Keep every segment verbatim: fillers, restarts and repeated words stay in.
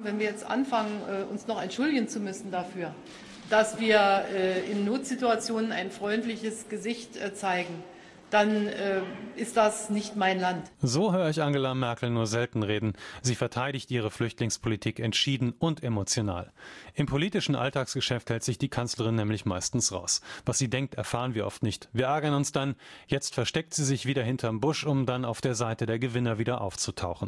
Wenn wir jetzt anfangen, uns noch entschuldigen zu müssen dafür, dass wir in Notsituationen ein freundliches Gesicht zeigen, dann äh, ist das nicht mein Land. So höre ich Angela Merkel nur selten reden. Sie verteidigt ihre Flüchtlingspolitik entschieden und emotional. Im politischen Alltagsgeschäft hält sich die Kanzlerin nämlich meistens raus. Was sie denkt, erfahren wir oft nicht. Wir ärgern uns dann. Jetzt versteckt sie sich wieder hinterm Busch, um dann auf der Seite der Gewinner wieder aufzutauchen.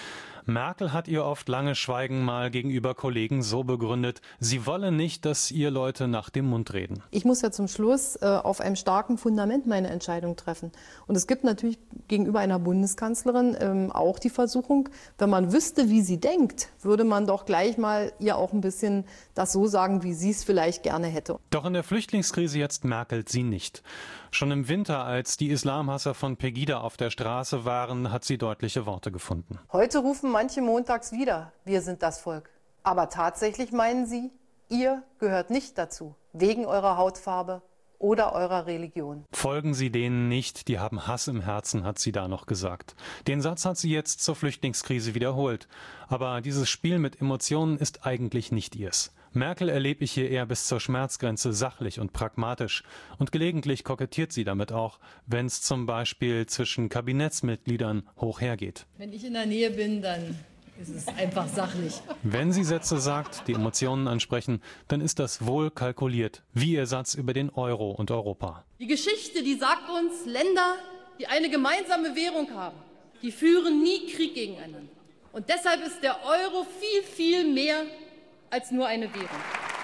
Merkel hat ihr oft lange Schweigen mal gegenüber Kollegen so begründet, sie wolle nicht, dass ihr Leute nach dem Mund reden. Ich muss ja zum Schluss äh, auf einem starken Fundament meine Entscheidung treffen. Und es gibt natürlich gegenüber einer Bundeskanzlerin ähm, auch die Versuchung, wenn man wüsste, wie sie denkt, würde man doch gleich mal ihr auch ein bisschen das so sagen, wie sie es vielleicht gerne hätte. Doch in der Flüchtlingskrise jetzt merkelt sie nicht. Schon im Winter, als die Islamhasser von Pegida auf der Straße waren, hat sie deutliche Worte gefunden. Heute rufen manche montags wieder, wir sind das Volk. Aber tatsächlich meinen sie, ihr gehört nicht dazu, wegen eurer Hautfarbe oder eurer Religion. Folgen Sie denen nicht, die haben Hass im Herzen, hat sie da noch gesagt. Den Satz hat sie jetzt zur Flüchtlingskrise wiederholt. Aber dieses Spiel mit Emotionen ist eigentlich nicht ihrs. Merkel erlebe ich hier eher bis zur Schmerzgrenze sachlich und pragmatisch. Und gelegentlich kokettiert sie damit auch, wenn es zum Beispiel zwischen Kabinettsmitgliedern hoch hergeht. Wenn ich in der Nähe bin, dann ist es einfach sachlich. Wenn sie Sätze sagt, die Emotionen ansprechen, dann ist das wohl kalkuliert, wie ihr Satz über den Euro und Europa. Die Geschichte, die sagt uns, Länder, die eine gemeinsame Währung haben, die führen nie Krieg gegeneinander. Und deshalb ist der Euro viel, viel mehr als nur eine Währung.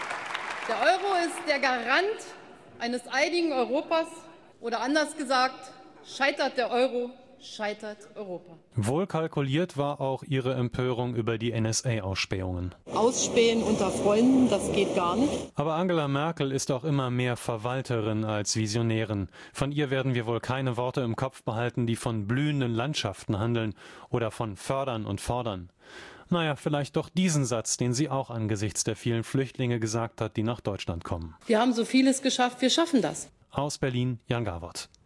Der Euro ist der Garant eines einigen Europas oder anders gesagt, scheitert der Euro, scheitert Europa. Wohl kalkuliert war auch ihre Empörung über die N S A-Ausspähungen. Ausspähen unter Freunden, das geht gar nicht. Aber Angela Merkel ist auch immer mehr Verwalterin als Visionärin. Von ihr werden wir wohl keine Worte im Kopf behalten, die von blühenden Landschaften handeln oder von fördern und fordern. Naja, vielleicht doch diesen Satz, den sie auch angesichts der vielen Flüchtlinge gesagt hat, die nach Deutschland kommen. Wir haben so vieles geschafft, wir schaffen das. Aus Berlin, Jan Gawort.